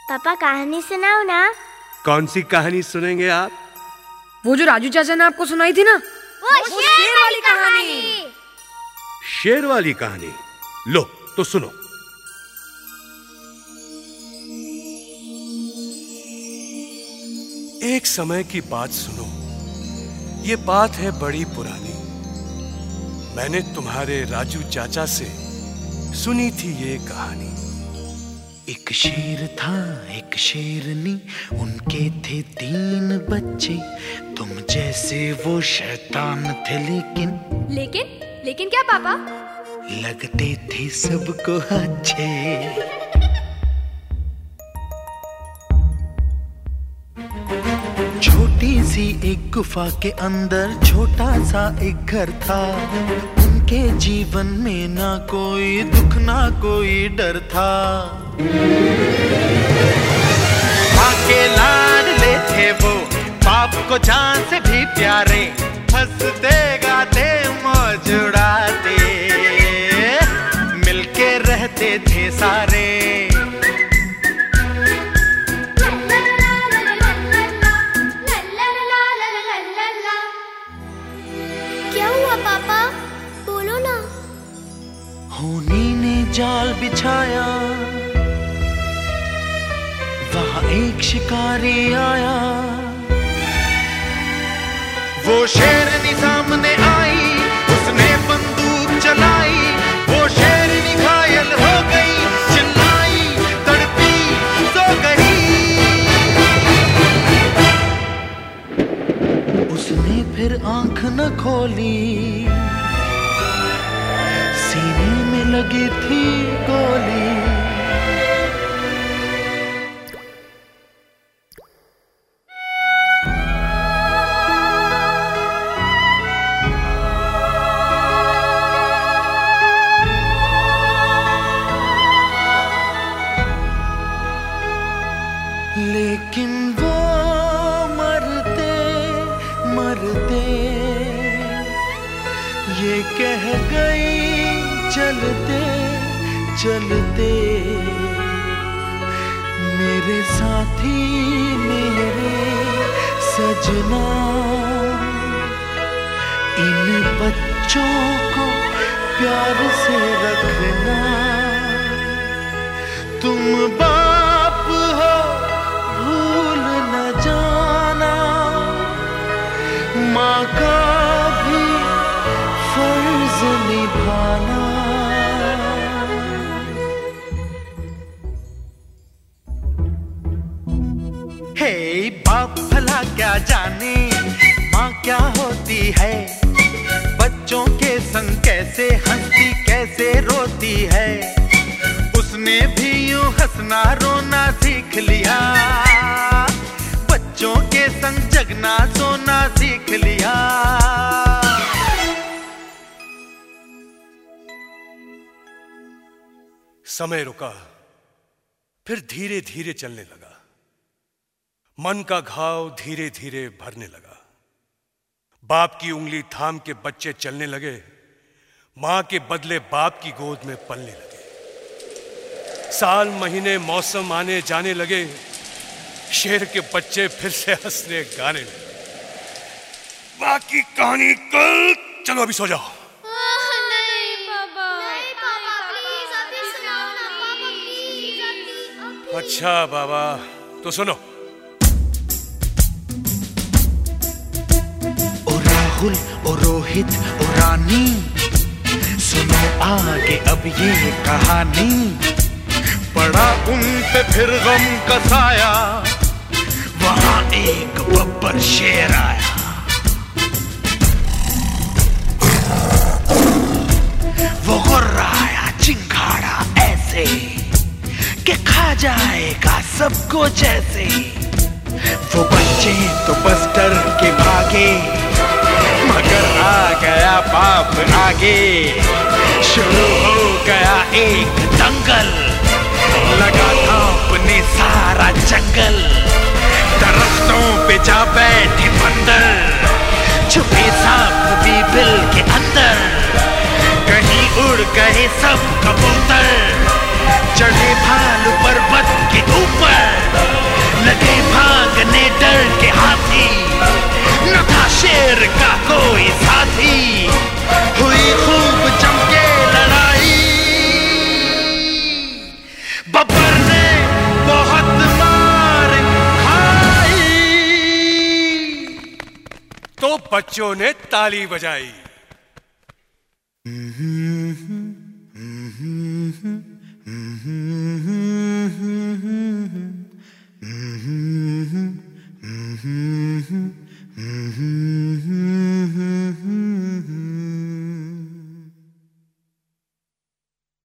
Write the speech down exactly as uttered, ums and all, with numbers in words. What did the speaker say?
पापा कहानी सुनाओ ना। कौन सी कहानी सुनेंगे आप? वो जो राजू चाचा ने आपको सुनाई थी ना, वो, वो शेर, शेर वाली कहानी। शेर वाली कहानी? लो तो सुनो। एक समय की बात सुनो, ये बात है बड़ी पुरानी। मैंने तुम्हारे राजू चाचा से सुनी थी ये कहानी। एक शेर था एक शेरनी, उनके थे तीन बच्चे। तुम जैसे वो शैतान थे लेकिन लेकिन लेकिन क्या पापा? लगते थे सबको अच्छे। छोटी सी एक गुफा के अंदर छोटा सा एक घर था। उनके जीवन में ना कोई दुख ना कोई डर था। माँ के लाडले थे वो, बाप को जान से भी प्यारे। हंसते गाते मौज उड़ाते, मिलके रहते थे सारे। क्या हुआ पापा? बोलो ना। होनी ने जाल बिछाया, वहाँ एक शिकारी आया। वो शेरनी सामने आई, उसने बंदूक चलाई। वो शेरनी घायल हो गई, चिल्लाई तड़पी सो गई। उसने फिर आंख न खोली, सीने में लगी थी गोली। लेकिन वो मरते मरते ये कह गई चलते चलते, मेरे साथी मेरे सजना, इन बच्चों को प्यार से रखना। तुम बाप हो भूल न जाना, माँ का भी फर्ज निभाना। हे बाप भला क्या जाने माँ क्या होती है। बच्चों के संग कैसे हंसती कैसे रोती है। उसने भी यूं हंसना रोना सीख लिया, बच्चों के संग जगना सोना सीख लिया। समय रुका, फिर धीरे धीरे चलने लगा। मन का घाव धीरे धीरे भरने लगा। बाप की उंगली थाम के बच्चे चलने लगे, मां के बदले बाप की गोद में पलने लगे। साल महीने मौसम आने जाने लगे, शेर के बच्चे फिर से हंसने गाने लगे। बाकी कहानी कल। चलो अभी सो जाओ। नहीं पापा, नहीं पापा, प्लीज अभी सुनाओ ना पापा, प्लीज। अच्छा बाबा, तो सुनो। ओ राहुल ओ रोहित ओ रानी, सुनो आगे अब ये कहानी। पड़ा उन पे फिर गम का साया, वहां एक बब्बर शेर आया। वो गुर्राया चिंगाड़ा ऐसे कि खा जाएगा सबको जैसे। वो बच्चे तो बस डर के भागे, मगर आ गया बाप आगे। शुरू हो गया एक दंगल, लगा था अपने सारा जंगल। दरख्तों पे जा बैठे बंदर, छुपे सांप भी बिल के अंदर। कहीं उड़ गए सब कबूतर, चढ़े भालू पर्वत के ऊपर। तो बच्चों ने ताली बजाई।